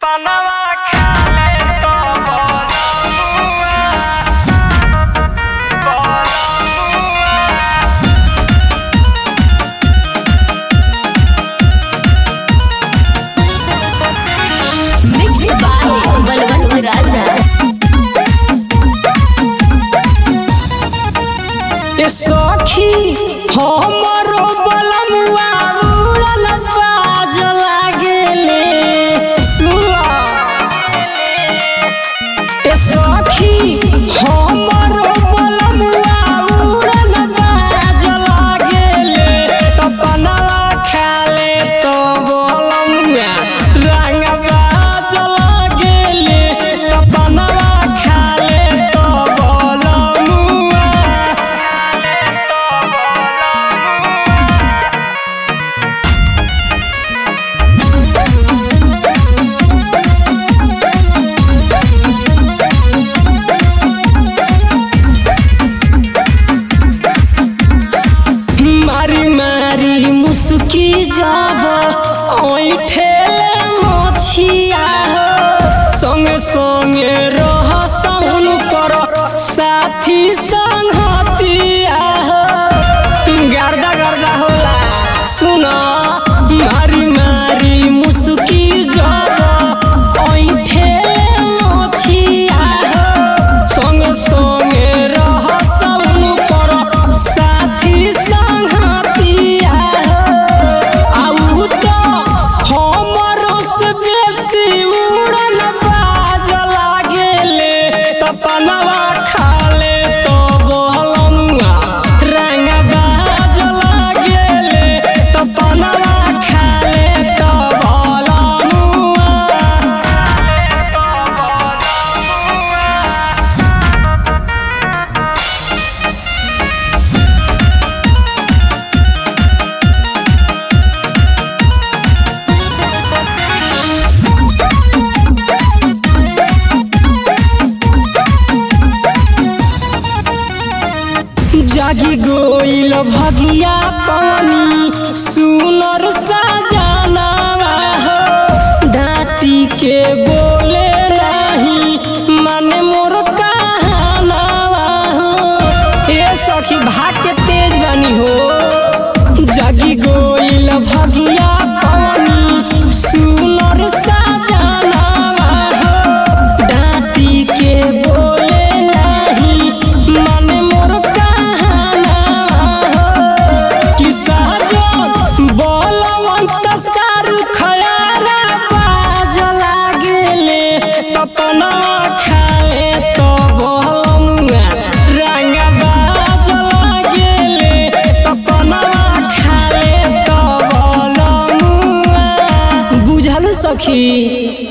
सपनवा खाले तो बलवंत राजा सखी हमरो बलमुआ उड़न बाज लागेले सुला सखी हमरो बलमुआ उड़न बाज लागेले तपनवा खाले तो बलमुआ रंग बाज लागेले तपनवा खाले तो बलमुआ मारी मारी मुस्की जब ऐठेले मछिया संगे संगे रह सहुन कर साथी संगतिया गर्दा गर्दा होला सुना मारी मारी मुस्की जब ऐठेले मछिया संगे संगे रह सहुन कर साथी संगतिया आउ तो हमरो से बेसी उड़न बाज लागेले तपनवा खाले तो बलमुआ रंग बाज लागेले तपनवा खाले तो बलमुआ जागी गोइल भगिया पानी सुनर सजनावा हो डाटी के बोले नहीं माने मोर कहनावा हो ए सखी भाग के तेज बनी हो जागी गोइल भगिया पानी सुनर सजनावा हो डाटी के बोले नहीं माने मोर बलवंत सारू खयारा बाज लागेले तपनवा खाले तो बलमुआ रंग बाज लागेले तपनवा खाले तो बलमुआ बुझल सखी।